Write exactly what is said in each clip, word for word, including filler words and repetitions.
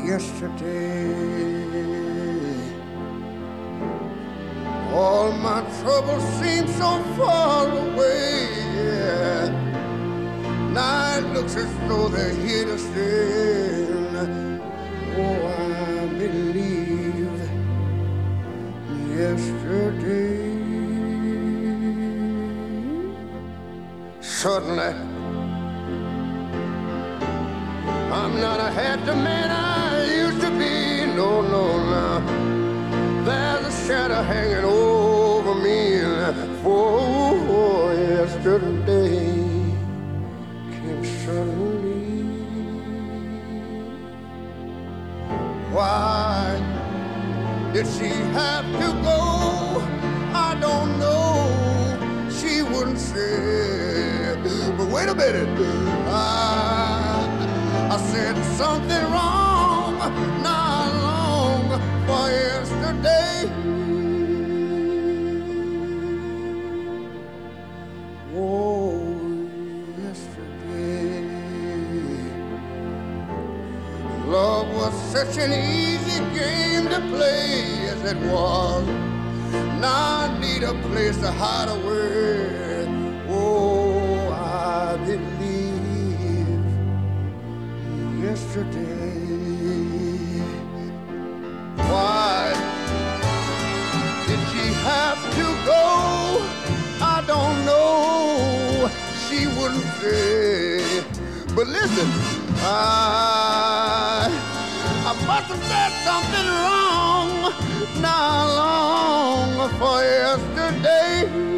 yesterday. All my troubles seem so far away, yeah. Now it looks as though they're here to stay. Oh, I believe yesterday. Suddenly, I'm not a happy man I used to be. No, no, no. There's a shadow hanging over me. For yesterday came suddenly. Why did she have to go? I don't know. She wouldn't say. But wait a minute. I, I said something wrong not long for yesterday. Oh, yesterday. Love was such an easy game to play as it was. Now I need a place to hide away. Oh, I believe yesterday. Why did she have to go? I don't know. She wouldn't say. But listen, I, I must have said something wrong not long for yesterday.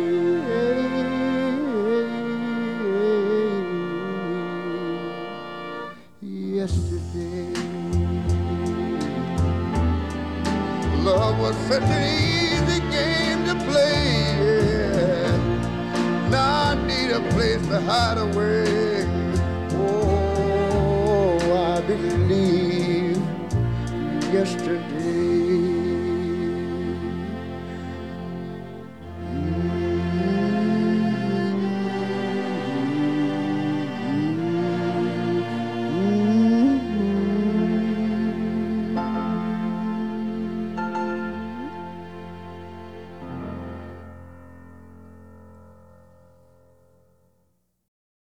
Yesterday, love was such an easy game to play. Yeah. Now I need a place to hide away.